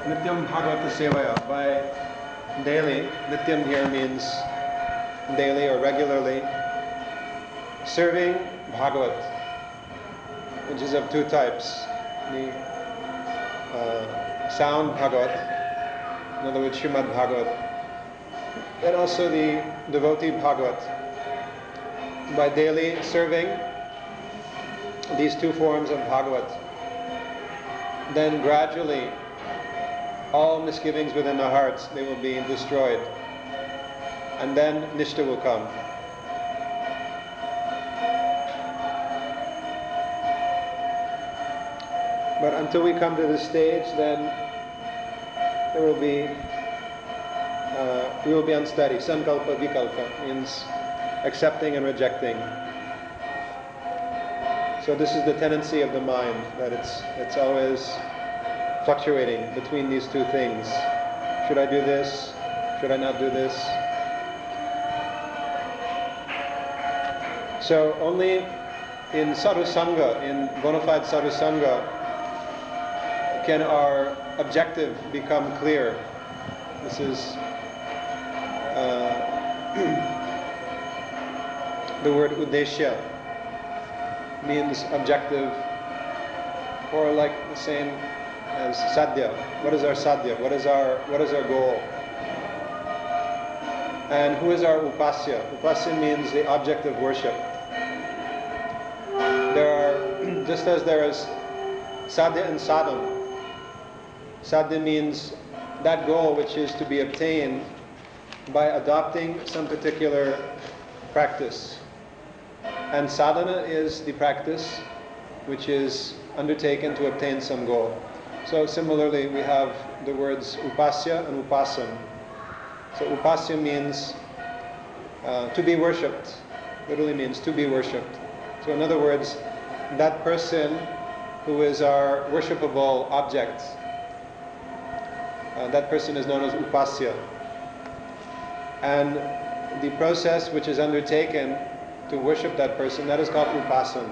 Nityam Bhagavata Sevaya, by daily. Nityam here means daily or regularly. Serving Bhagavat, which is of two types. The sound Bhagavat, in other words Srimad Bhagavat, and also the devotee Bhagavat. By daily serving these two forms of Bhagavat, then gradually all misgivings within the hearts, they will be destroyed, and then Nishta will come. But until we come to this stage, then there will be we will be unsteady. Sankalpa vikalpa means accepting and rejecting. So this is the tendency of the mind, that it's always fluctuating between these two things. Should I do this? Should I not do this? So only in sadhusanga, in bona fide sadhusanga, can our objective become clear. This is the word uddeshya means objective, or like the same as sadhya. What is our sadhya? What is our goal? And who is our upasya? Upasya means the object of worship. There are, just as there is sadhya and sadhana. Sadhya means that goal which is to be obtained by adopting some particular practice. And sadhana is the practice which is undertaken to obtain some goal. So similarly, we have the words upasya and upasan. So upasya means to be worshipped. Literally means to be worshipped. So in other words, that person who is our worshipable object, that person is known as upasya. And the process which is undertaken to worship that person, that is called upasan.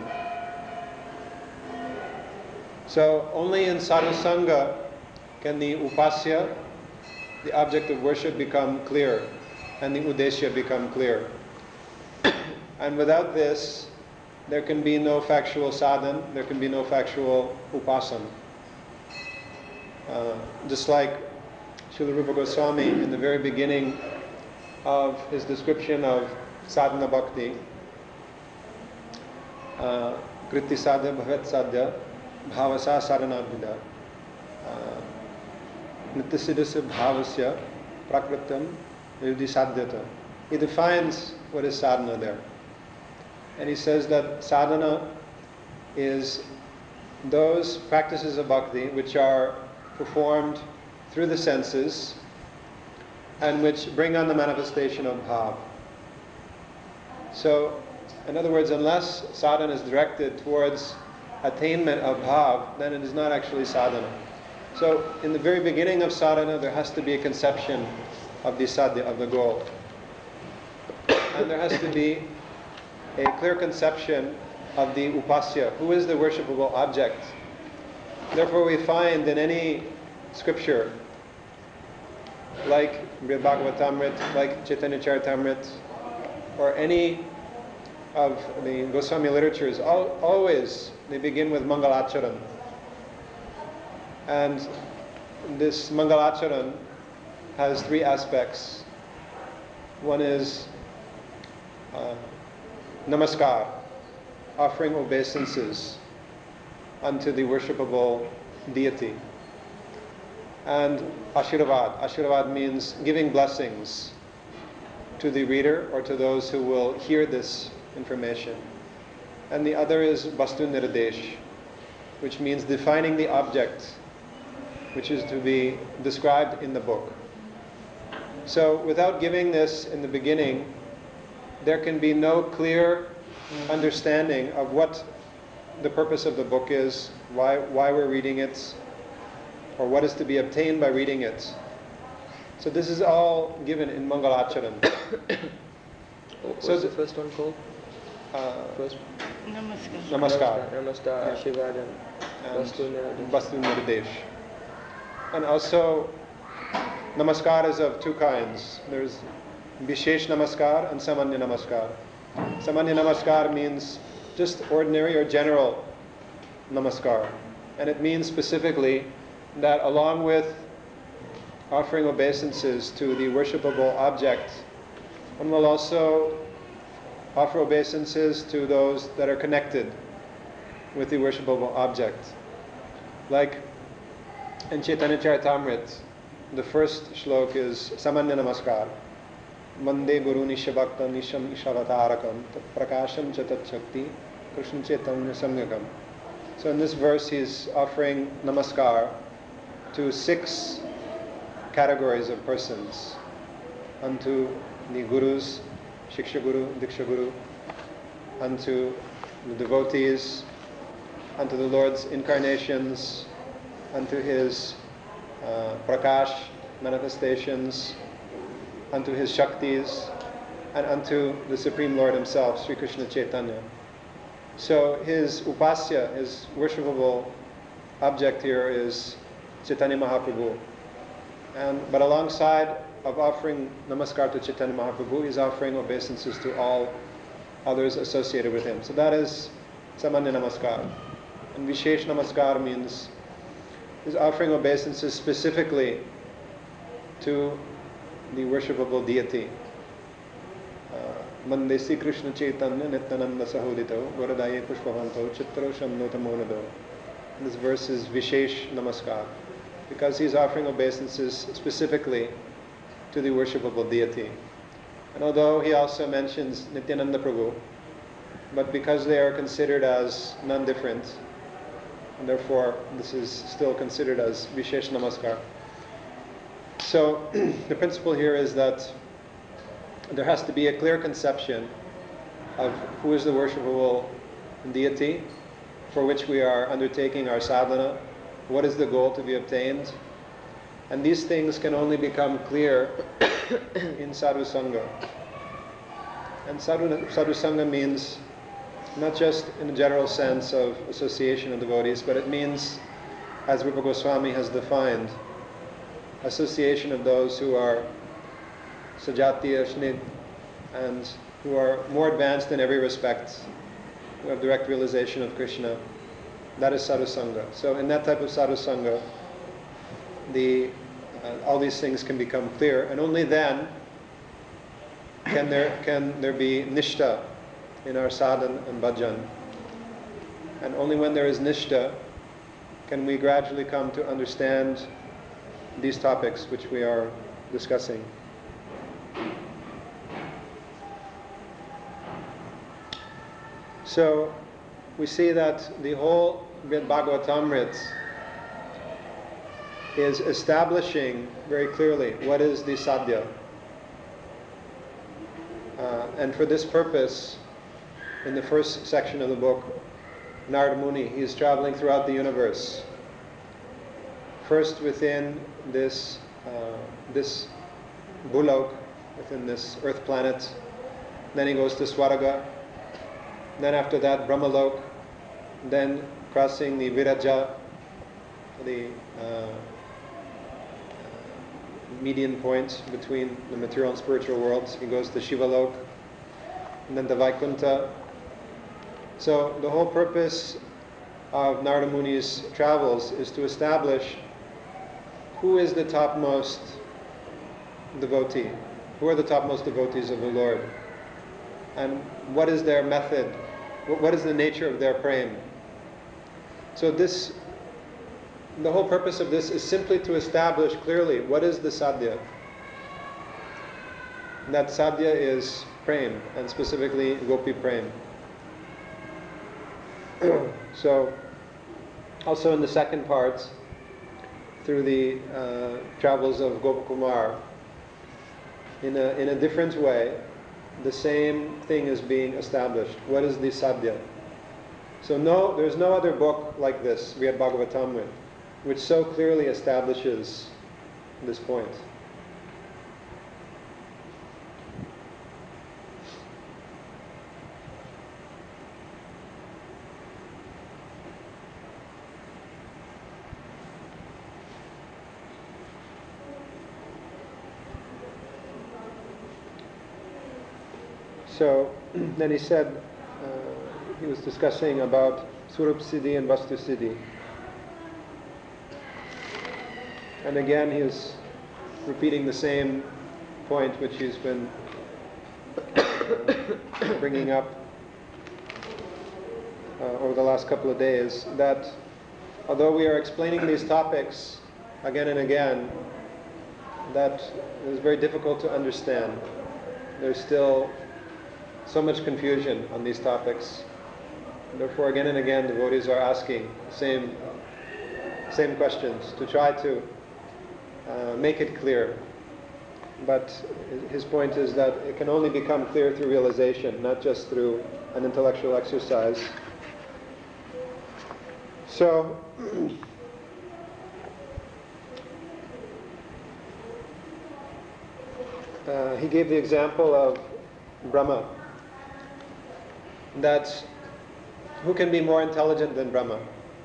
So only in sadhusanga can the upasya, the object of worship, become clear, and the uddeshya become clear. And without this, there can be no factual sadhan, there can be no factual upasan. Just like Srila Rupa Goswami, in the very beginning of his description of sadhana bhakti, kriti sadhya bhavat sadhya bhavasa saranabhida nityasiddhasya bhavasya prakritam yudhi sadhyata. He defines what is sadhana there. And he says that sadhana is those practices of bhakti which are performed through the senses and which bring on the manifestation of bhav. So, in other words, unless sadhana is directed towards attainment of bhav, then it is not actually sadhana. So, in the very beginning of sadhana, there has to be a conception of the sadhya, of the goal. And there has to be a clear conception of the upasya, who is the worshipable object. Therefore, we find in any scripture, like Bhagavatamrit, like Chaitanya Charitamrit, or any of the Goswami literatures, always they begin with Mangalacharan. And this Mangalacharan has three aspects. One is Namaskar, offering obeisances unto the worshipable deity. And Ashiravad. Ashiravad means giving blessings to the reader or to those who will hear this information. And the other is Vastu Nirdesh, which means defining the object which is to be described in the book. So without giving this in the beginning, there can be no clear understanding of what the purpose of the book is, why we're reading it, or what is to be obtained by reading it. So this is all given in Mangalacharan. What's the first one called? First. Namaskar. Namaskar. Namaskar, Ashirvad, and Vastu Nirdesh. And also, namaskar is of two kinds. There's Vishesh Namaskar and Samanya Namaskar. Samanya Namaskar means just ordinary or general Namaskar. And it means specifically that along with offering obeisances to the worshipable object, one will also offer obeisances to those that are connected with the worshipable object. Like in Chaitanya Charitamrita, the first shlok is Samanya Namaskar. Vande Guru Nishabhakta Nisham Ishavatarakam Tat Prakasham Chatat Shakti Krishna Chaitanya Samyakam. So in this verse he's offering namaskar to 6 categories of persons. Unto the gurus, Shiksha Guru, Diksha Guru, unto the devotees, unto the Lord's incarnations, unto his prakash manifestations, unto his shaktis, and unto the Supreme Lord himself, Sri Krishna Chaitanya. So his upasya, his worshipable object here is Chaitanya Mahaprabhu. But alongside of offering namaskar to Chaitanya Mahaprabhu, he's offering obeisances to all others associated with him. So that is Samanya Namaskar. And Vishesh Namaskar means he's offering obeisances specifically to the worshipable deity. Mande Sri Krishna Chaitanya Nityananda Sahodito Goradaye Pushpavanto Chitro Shamnota Monado. This verse is Vishesh Namaskar, because he's offering obeisances specifically to the worshipable deity. And although he also mentions Nityananda Prabhu, but because they are considered as non-different, and therefore this is still considered as Vishesh Namaskar. So the principle here is that there has to be a clear conception of who is the worshipable deity for which we are undertaking our sadhana, what is the goal to be obtained. And these things can only become clear in sadhu sangha. And sadhu sangha means not just in a general sense of association of devotees, but it means, as Rupa Goswami has defined, association of those who are Sajatiya, Shnit, and who are more advanced in every respect, who have direct realization of Krishna. That is sadhu sangha. So in that type of sadhu sangha, all these things can become clear, and only then can there be nishta in our sadhana and bhajan. And only when there is nishta can we gradually come to understand these topics which we are discussing. So we see that the whole Bhagavatamrita is establishing very clearly what is the sadhya. And for this purpose, in the first section of the book, Narada Muni, he is traveling throughout the universe. First within this Bulok, within this earth planet. Then he goes to Swaraga. Then after that, Brahmalok. Then crossing the Viraja, the median point between the material and spiritual worlds. He goes to Shivalok. And then to Vaikuntha. So the whole purpose of Narada Muni's travels is to establish who is the topmost devotee, who are the topmost devotees of the Lord, and what is their method, what is the nature of their prema. So the whole purpose of this is simply to establish clearly what is the sadhya. And that sadhya is prema, and specifically gopi prema. So, also in the second part, through the travels of Gopakumar, in a different way, the same thing is being established. What is the sadhya? So there's no other book like this, Srimad Bhagavatamrita, which so clearly establishes this point. so then he said, he was discussing about Surup Siddhi and Vastu Siddhi. And again he was repeating the same point which he's been bringing up over the last couple of days, that although we are explaining these topics again and again, that is very difficult to understand. There's still so much confusion on these topics. Therefore, again and again, devotees are asking the same questions to try to make it clear. But his point is that it can only become clear through realization, not just through an intellectual exercise. So, he gave the example of Brahma, that who can be more intelligent than Brahma?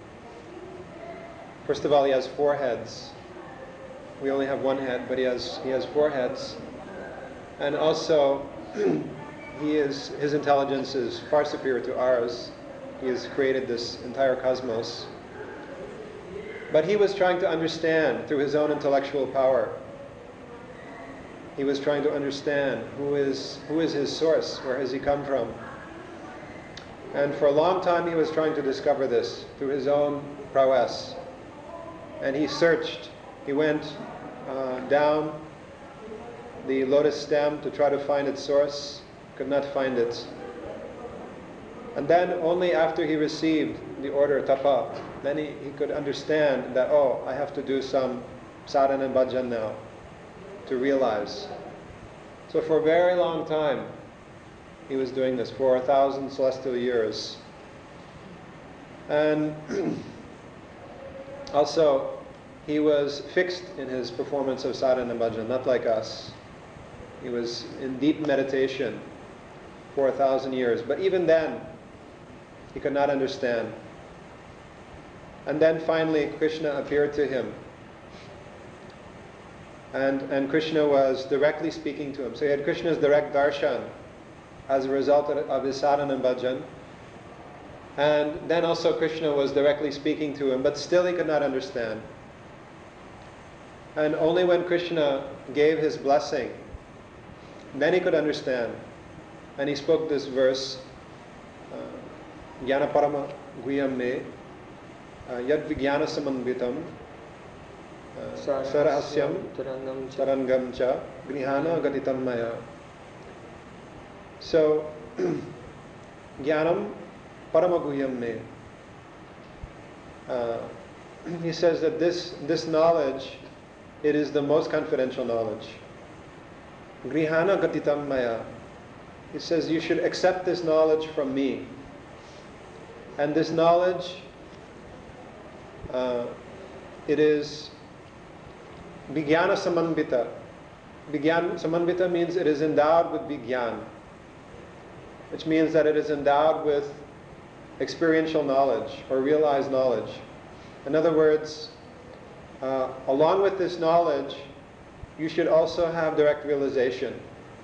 First of all, he has 4 heads. We only have 1 head, but he has 4 heads. And also, his intelligence is far superior to ours. He has created this entire cosmos. But he was trying to understand through his own intellectual power. He was trying to understand who is his source, where has he come from. And for a long time he was trying to discover this through his own prowess. And he searched. He went down the lotus stem to try to find its source, could not find it. And then only after he received the order tapa, then he could understand that, oh, I have to do some sadhana and bhajan now to realize. So for a very long time he was doing this, for 1,000 celestial years. And also he was fixed in his performance of sadhana and bhajan, not like us. He was in deep meditation for 1,000 years. But even then, he could not understand. And then finally, Krishna appeared to him. And Krishna was directly speaking to him. So he had Krishna's direct darshan as a result of his sadhana and bhajan. And then also Krishna was directly speaking to him, but still he could not understand. And only when Krishna gave his blessing, then he could understand. And he spoke this verse, Jnana Parama Guhyam Me, Yad Vijnana Samanvitam, Sarahasyam Tarangam Cha, Grihana Gatitam Maya. So, Jnanam Parama Guhyam Me. He says that this knowledge, it is the most confidential knowledge. Grihana Gatitam Maya. He says you should accept this knowledge from me. And this knowledge, it is Vijnana Samanvita. Samanvita means it is endowed with Vijnana, which means that it is endowed with experiential knowledge or realized knowledge. In other words, along with this knowledge, you should also have direct realization.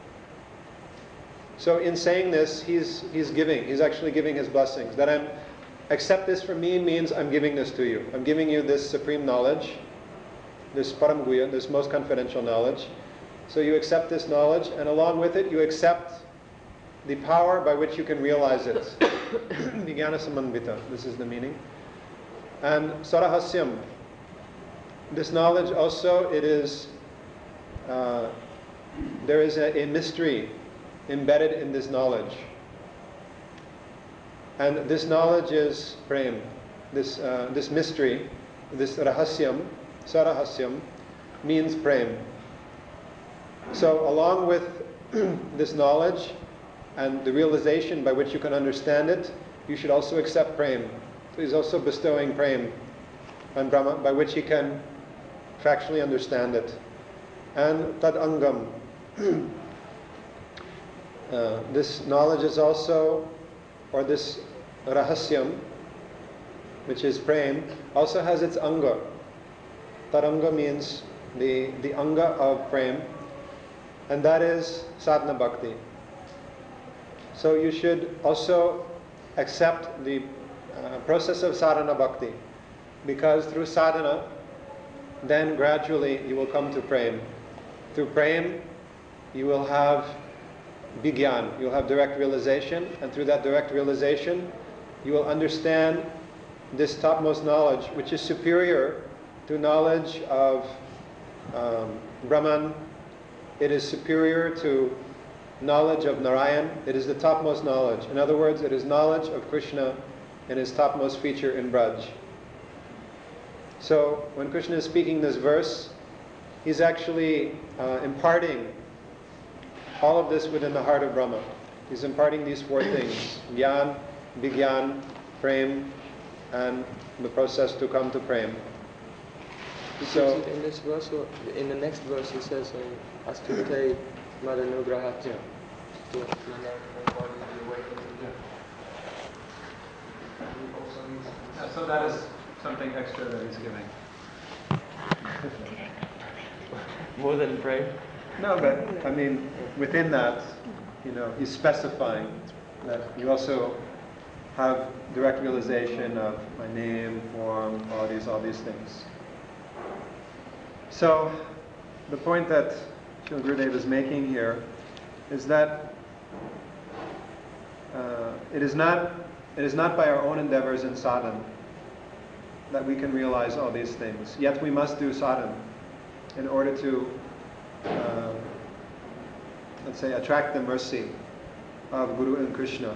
So in saying this, he's actually giving his blessings. That accept this from me means I'm giving this to you. I'm giving you this supreme knowledge, this param guhya, this most confidential knowledge. So you accept this knowledge, and along with it, you accept the power by which you can realize it. Vijnana Samanvita, this is the meaning. And Sarahasyam, this knowledge also, it is, there is a mystery embedded in this knowledge. And this knowledge is prem. This mystery, this rahasyam, sarahasyam, means prem. So along with this knowledge and the realization by which you can understand it, you should also accept prem. So he's also bestowing prem on Brahma, by which he can factually understand it. And tad angam. This knowledge is also, or this rahasyam, which is prem, also has its anga. Taranga means the anga of prem, and that is sadhana bhakti. So you should also accept the process of sadhana bhakti, because through sadhana, then gradually you will come to prem. Through prem, you will have vigyan, you'll have direct realization, and through that direct realization, you will understand this topmost knowledge, which is superior to knowledge of Brahman. It is superior to knowledge of Narayan. It is the topmost knowledge. In other words, it is knowledge of Krishna and his topmost feature in Braj. So when Krishna is speaking this verse, he's actually imparting all of this within the heart of Brahma. He's imparting these four things: Gyan, Vigyan, Prem, and the process to come to Prem. So in this verse, or in the next verse, he says, Astute Madanugrahat. So that is something extra that he's giving. More than pray? No, but I mean, within that, he's specifying that you also have direct realization of my name, form, qualities, all these things. So, the point that Srila Gurudev is making here is that it is not by our own endeavors in sadhana that we can realize all these things. Yet we must do sadhana in order to, let's say, attract the mercy of Guru and Krishna.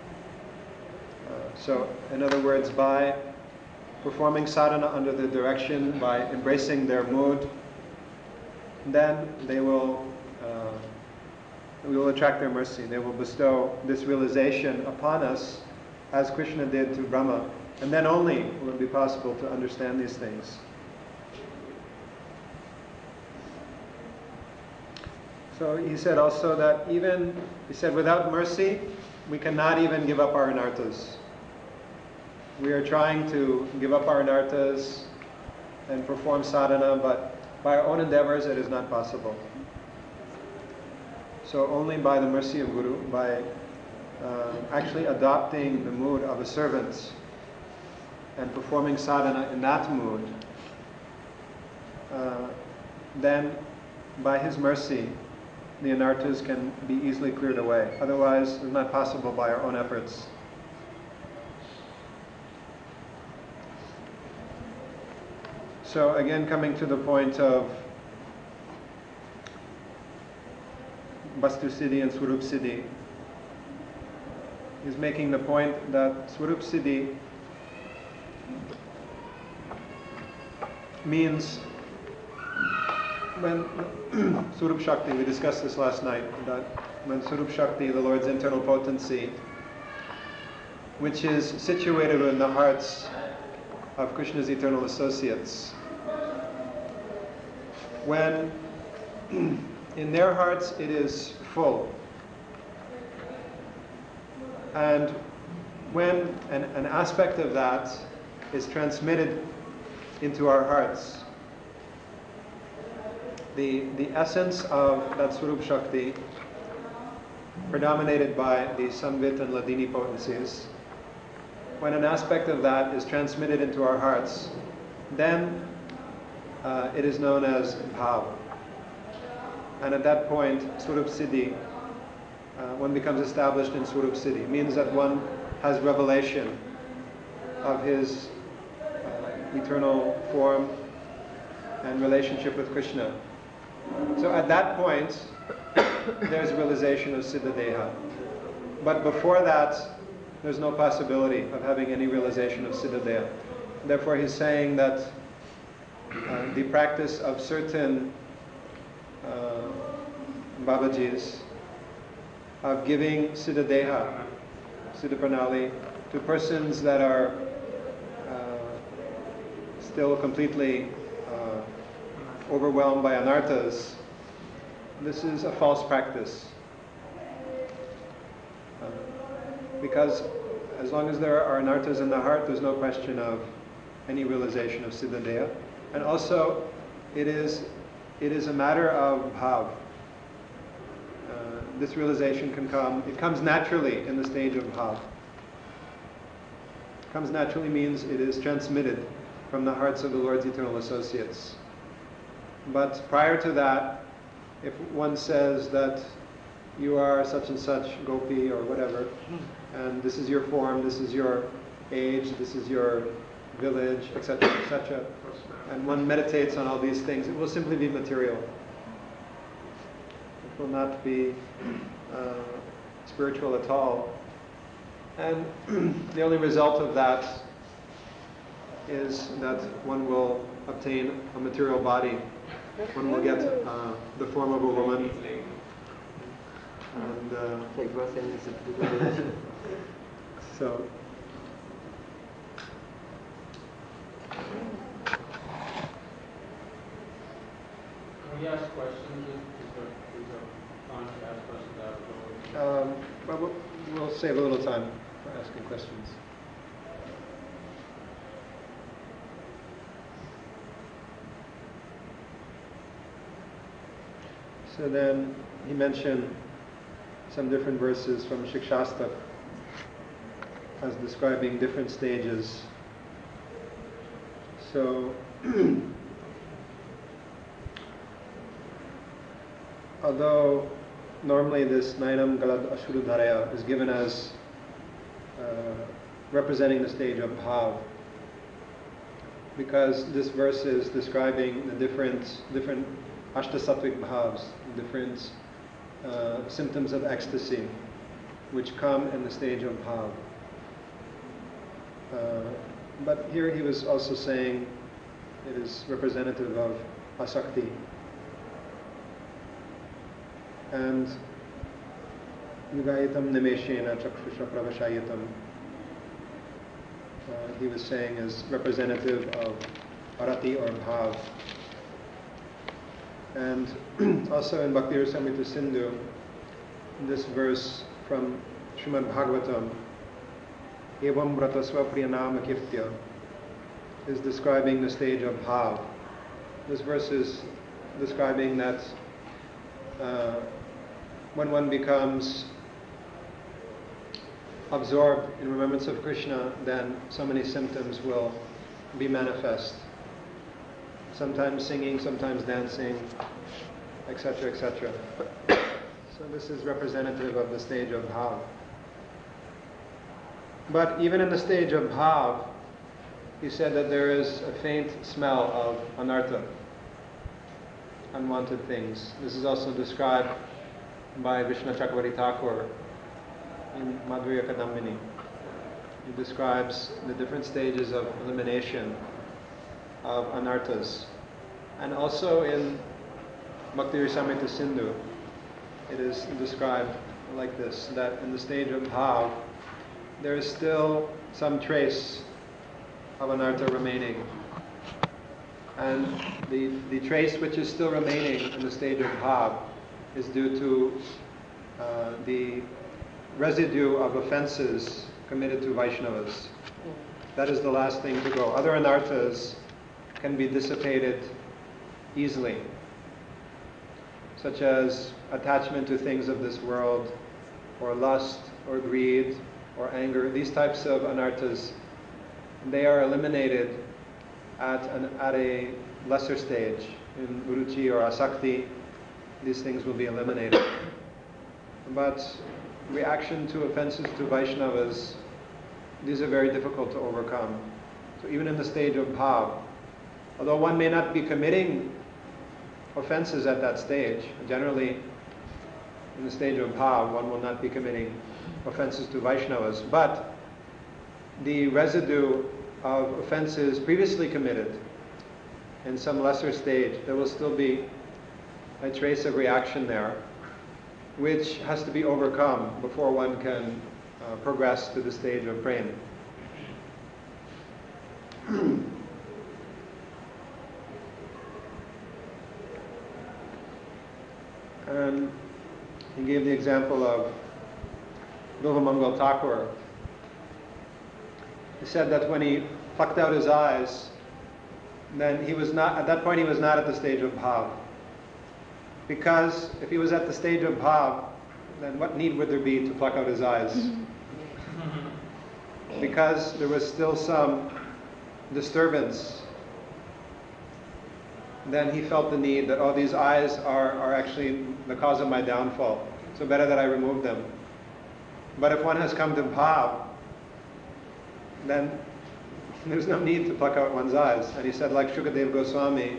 So, in other words, by performing sadhana under their direction, by embracing their mood, then we will attract their mercy. They will bestow this realization upon us, as Krishna did to Brahma, and then only will it be possible to understand these things. So he said also that without mercy, we cannot even give up our anarthas. We are trying to give up our anarthas and perform sadhana, but by our own endeavors it is not possible. So only by the mercy of Guru, by actually adopting the mood of a servant and performing sadhana in that mood, then by his mercy the anarthas can be easily cleared away. Otherwise, it's not possible by our own efforts. So again, coming to the point of Vastu Siddhi and Swarup Siddhi, he's making the point that Swarup Siddhi means when Swarup Shakti, we discussed this last night, that when Swarup Shakti, the Lord's internal potency, which is situated in the hearts of Krishna's eternal associates, when in their hearts it is full, and when an aspect of that is transmitted into our hearts, the essence of that Swarup Shakti, predominated by the Samvit and Ladini potencies, when an aspect of that is transmitted into our hearts, then it is known as bhav. And at that point, Swarup Siddhi, one becomes established in Swarup Siddhi. It means that one has revelation of his eternal form and relationship with Krishna. So at that point, there's realization of Siddha Deha. But before that, there's no possibility of having any realization of Siddha Deha. Therefore, he's saying that the practice of certain Babajis, of giving Siddha Deha, Siddha Pranali, to persons that are still completely overwhelmed by anarthas, this is a false practice. Because as long as there are anarthas in the heart, there's no question of any realization of Siddha Deha. And also, it is a matter of bhav. this realization can come, it comes naturally in the stage of bhav. Comes naturally means it is transmitted from the hearts of the Lord's eternal associates. But prior to that, if one says that you are such and such gopi or whatever, and this is your form, this is your age, this is your village, etc., etc., and one meditates on all these things, it will simply be material. It will not be spiritual at all. And the only result of that is that one will obtain a material body. One will get the form of a woman. And so. Can we ask questions? Is there time to ask questions afterwards? But we'll save a little time for asking questions. So then he mentioned some different verses from Shikshastak as describing different stages. So although normally this Nainam Galad Ashurudharaya is given as representing the stage of bhav, because this verse is describing the different Ashtasattvic bhavs, different symptoms of ecstasy which come in the stage of bhav. But here he was also saying it is representative of asakti. And yugayitam nimeshena chakshusha pravashayitam, he was saying is representative of arati or bhav. And also in Bhakti Rasamrita Sindhu, this verse from Srimad Bhagavatam, Evam Vratasva Priyanama Kirtya, is describing the stage of bhav. This verse is describing that when one becomes absorbed in remembrance of Krishna, then so many symptoms will be manifest. Sometimes singing, sometimes dancing, etc., etc. So this is representative of the stage of bhav. But even in the stage of bhav, he said that there is a faint smell of anartha, unwanted things. This is also described by Vishnu Chakravarti Thakur in Madhurya Kadambini. He describes the different stages of elimination of anarthas. And also in Bhakti Rasamrita Sindhu, it is described like this, that in the stage of bhav, there is still some trace of anartha remaining. And the trace which is still remaining in the stage of bhav is due to the residue of offenses committed to Vaishnavas. That is the last thing to go. Other anarthas can be dissipated easily, such as attachment to things of this world, or lust, or greed, or anger. These types of anarthas, they are eliminated at a lesser stage. In uruchi or asakti, these things will be eliminated. But reaction to offenses to Vaishnavas, these are very difficult to overcome. So even in the stage of bhav, although one may not be committing offenses at that stage, generally in the stage of bhav, one will not be committing offenses to Vaishnavas, but the residue of offenses previously committed in some lesser stage, there will still be a trace of reaction there, which has to be overcome before one can progress to the stage of prema. And he gave the example of Bilvamangal Thakur. He said that when he plucked out his eyes, then he was not, at that point he was not at the stage of bhav. Because if he was at the stage of bhav, then what need would there be to pluck out his eyes? Because there was still some disturbance, then he felt the need that, oh, these eyes are actually the cause of my downfall, so better that I remove them. But if one has come to bhav, then there's no need to pluck out one's eyes. And he said, like Shukadeva Goswami,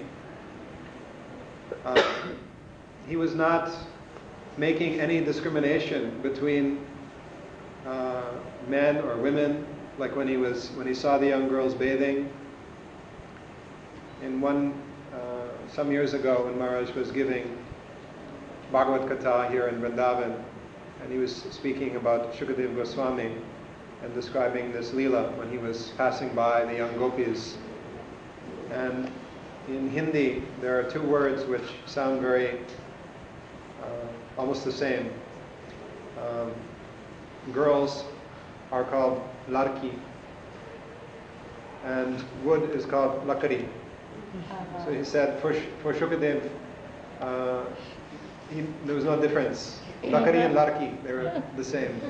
he was not making any discrimination between men or women, like when he saw the young girls bathing. In some years ago, when Maharaj was giving Bhagavad Gita here in Vrindavan, and he was speaking about Shukadeva Goswami and describing this Leela when he was passing by the young gopis. And in Hindi, there are two words which sound very almost the same. Girls are called larki, and wood is called lakari. So he said for Shukadev, there was no difference. Lakari and larki, they were the same.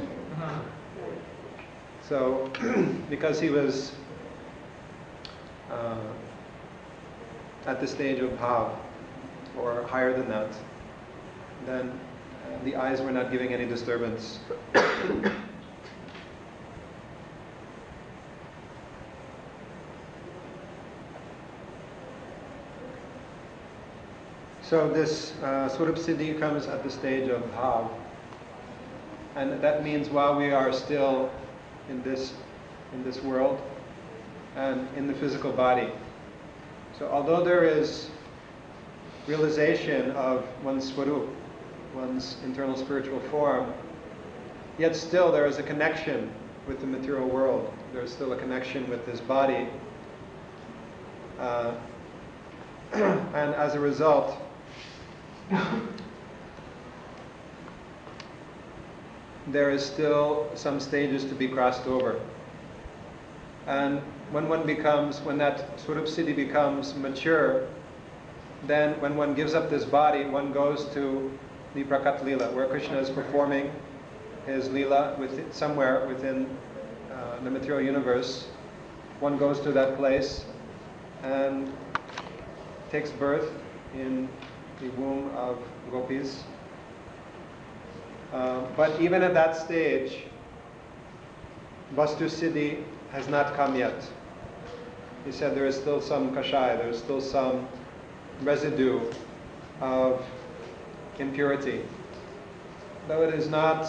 So because he was at the stage of bhav, or higher than that, then the eyes were not giving any disturbance. So this Swarup Siddhi comes at the stage of bhav, and that means while we are still in this world and in the physical body. So although there is realization of one's Swarup, one's internal spiritual form, yet still there is a connection with the material world. There is still a connection with this body. And as a result, there is still some stages to be crossed over. And when that Swarup Siddhi becomes mature, then when one gives up this body, one goes to the Prakat Leela, where Krishna is performing his Leela somewhere within the material universe. One goes to that place and takes birth in the womb of gopis. But even at that stage, Vastu Siddhi has not come yet. He said there is still some kashaya, there is still some residue of impurity. Though it is not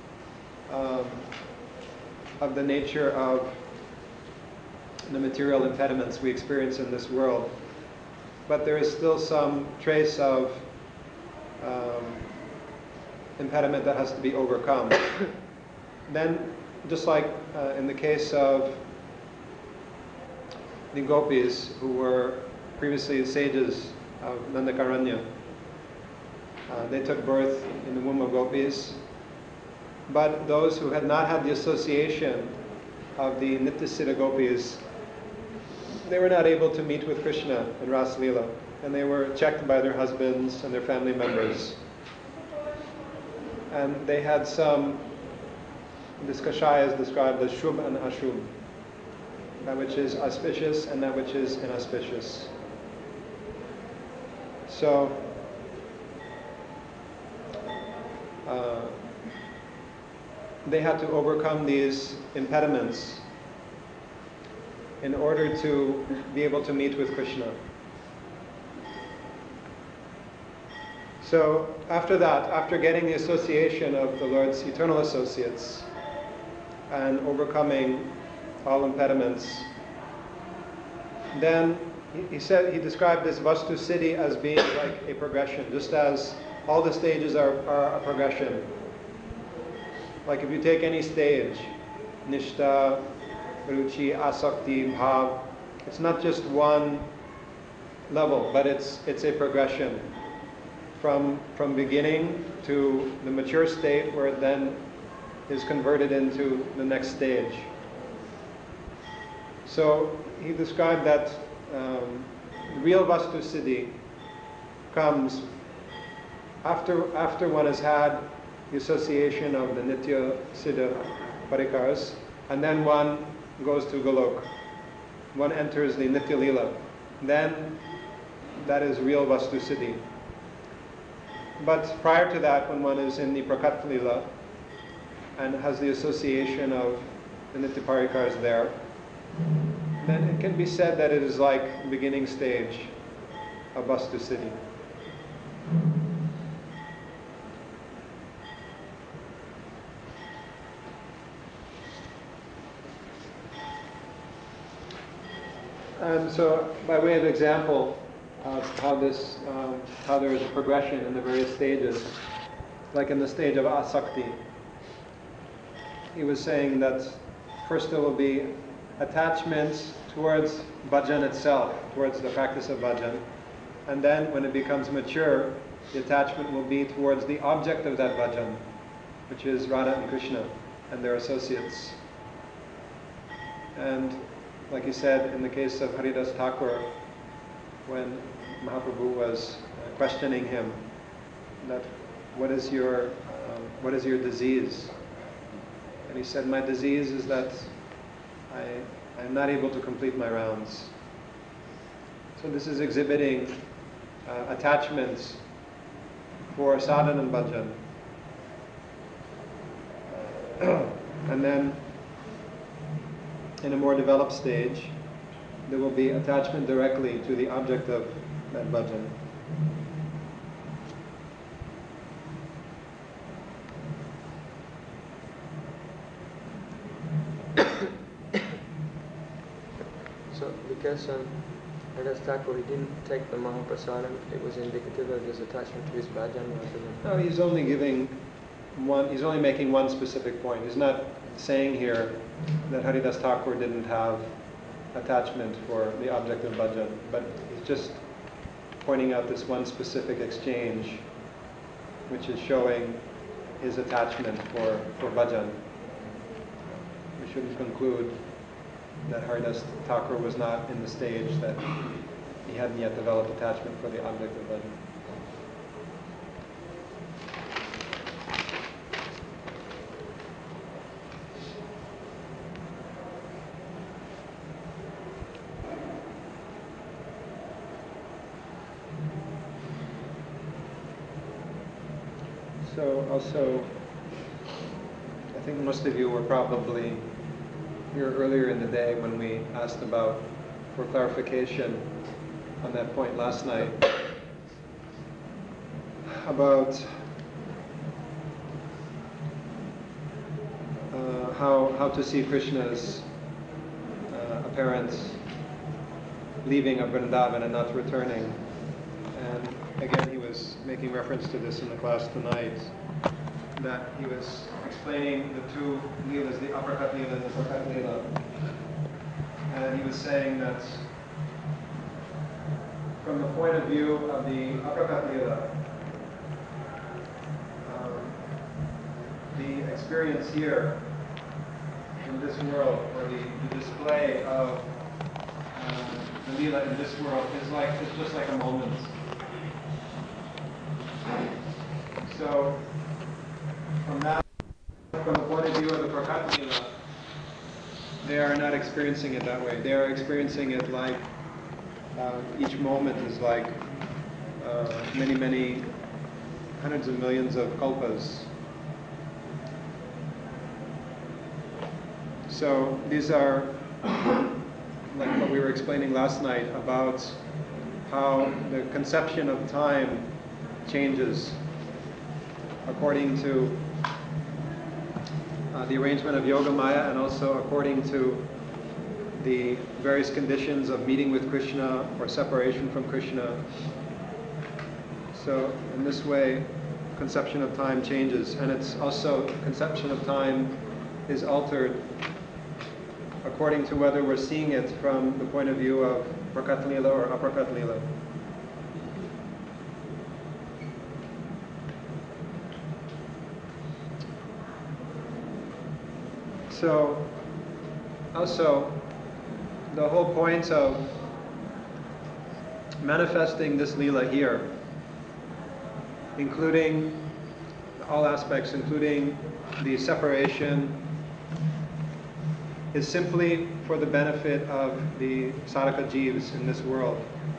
of the nature of the material impediments we experience in this world, but there is still some trace of impediment that has to be overcome. Then, just like in the case of the gopis who were previously sages of Nandakaranya, they took birth in the womb of gopis, but those who had not had the association of the Nityasiddha gopis, they were not able to meet with Krishna in Ras Leela, and they were checked by their husbands and their family members. And they had this kashaya is described as Shubh and Ashubh, that which is auspicious and that which is inauspicious. So, they had to overcome these impediments in order to be able to meet with Krishna. So after that, after getting the association of the Lord's eternal associates and overcoming all impediments, then he described this Vastu Siddhi as being like a progression, just as all the stages are a progression. Like if you take any stage, Nishta, Ruchi, Asakti, Bhav, it's not just one level, but it's a progression from beginning to the mature state, where it then is converted into the next stage. So he described that real Vastu Siddhi comes after one has had the association of the Nitya Siddha Parikars, and then one goes to Golok. One enters the Nitya Lila. Then that is real Vastu Siddhi. But prior to that, when one is in the Prakat Lila and has the association of the Nitya Parikars there, then it can be said that it is like the beginning stage of Vastu Siddhi. And so, by way of example of how there is a progression in the various stages, like in the stage of asakti, he was saying that first there will be attachments towards bhajan itself, towards the practice of bhajan, and then when it becomes mature, the attachment will be towards the object of that bhajan, which is Radha and Krishna and their associates. And like he said, in the case of Haridas Thakur, when Mahaprabhu was questioning him, that what is your disease? And he said, my disease is that I'm not able to complete my rounds. So this is exhibiting attachments for sadhana and bhajan. And then in a more developed stage, there will be attachment directly to the object of that bhajan. So, because Haridas Thakur, he didn't take the Mahaprasadam, it was indicative of his attachment to his bhajan rather than... No, he's only making one specific point. He's not saying here that Haridas Thakur didn't have attachment for the object of bhajan, but he's just pointing out this one specific exchange, which is showing his attachment for bhajan. We shouldn't conclude that Haridas Thakur was not in the stage that he hadn't yet developed attachment for the object of bhajan. So also, I think most of you were probably here earlier in the day when we asked for clarification on that point last night, about how to see Krishna's apparent leaving of Vrindavan and not returning. And again, he was making reference to this in the class tonight, that he was explaining the two leelas, the Aprakat Leela and the Prakat Leela. And he was saying that from the point of view of the Aprakat Leela, the experience here in this world, or the display of the Leela in this world is just like a moment. So, from the point of view of the Prakat Leela, they are not experiencing it that way. They are experiencing it like each moment is like many, many hundreds of millions of kalpas. So these are like what we were explaining last night about how the conception of time changes according to the arrangement of Yoga Maya, and also according to the various conditions of meeting with Krishna or separation from Krishna. So in this way, conception of time changes, and it's also conception of time is altered according to whether we're seeing it from the point of view of Prakat Leela or Aprakat Leela. So, also, the whole point of manifesting this Leela here, including all aspects, including the separation, is simply for the benefit of the sadhaka jivas in this world.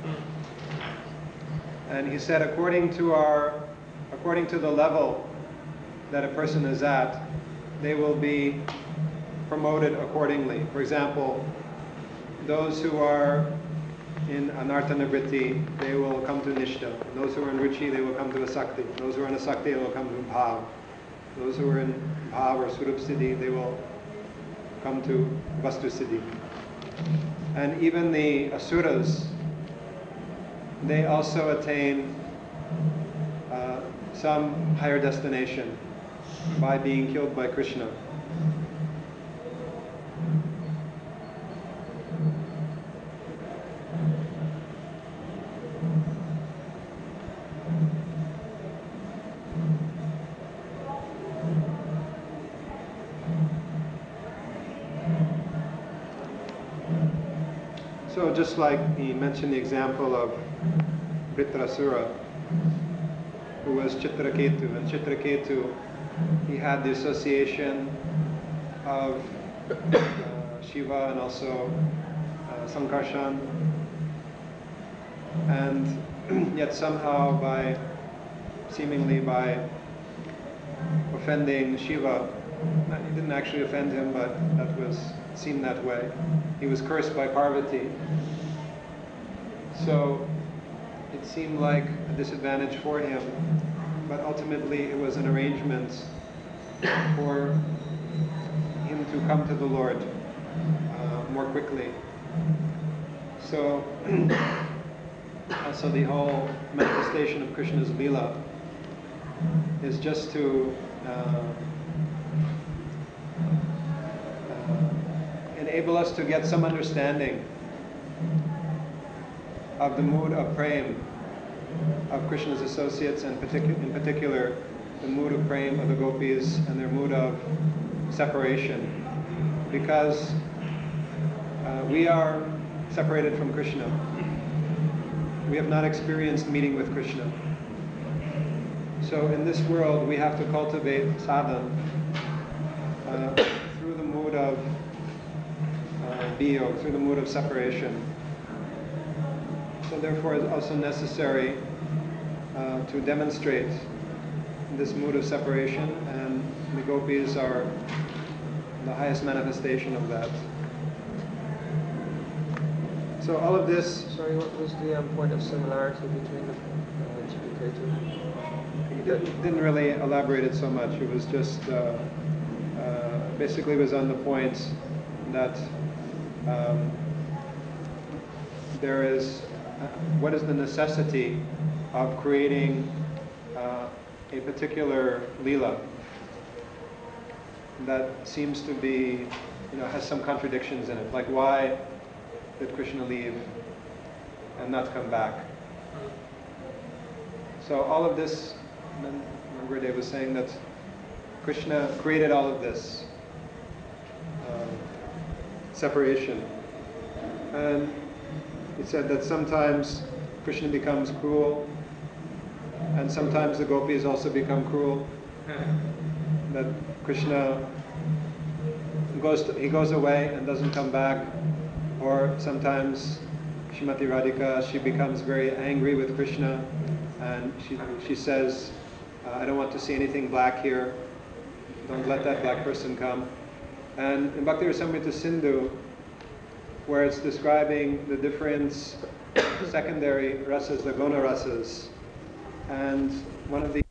And he said, according to the level that a person is at, they will be promoted accordingly. For example, those who are in anartha-nivritti, they will come to nishta. Those who are in ruchi, they will come to asakti. Those who are in asakti, they will come to bhav. Those who are in bhav or surup siddhi, they will come to vastu siddhi. And even the asuras, they also attain some higher destination by being killed by Krishna. So just like he mentioned the example of Vritrasura, who was Chitraketu, and Chitraketu, he had the association of Shiva and also Sankarshan, and yet somehow seemingly by offending Shiva, he didn't actually offend him, but that seemed that way. He was cursed by Parvati. So it seemed like a disadvantage for him, but ultimately it was an arrangement for him to come to the Lord more quickly. So also the whole manifestation of Krishna's Leela is just to enable us to get some understanding of the mood of prema of Krishna's associates, and in particular the mood of prema of the gopis and their mood of separation, because we are separated from Krishna. We have not experienced meeting with Krishna. So in this world we have to cultivate sadhana through the mood of Viyog, through the mood of separation. So therefore it's also necessary to demonstrate this mood of separation, and the gopis are the highest manifestation of that. So all of this... Sorry, what was the point of similarity between the Chitraketu? He didn't really elaborate it so much. It was just basically was on the point that there is what is the necessity of creating a particular lila that seems to be, has some contradictions in it. Like, why did Krishna leave and not come back? So all of this, Gurudev was saying that Krishna created all of this separation. And he said that sometimes Krishna becomes cruel, and sometimes the gopis also become cruel. That Krishna goes away and doesn't come back, or sometimes Srimati Radhika, she becomes very angry with Krishna, and she says, I don't want to see anything black here, don't let that black person come. And in Bhakti Rasamrita Sindhu, where it's describing the different secondary rasas, the guna rasas, and one of the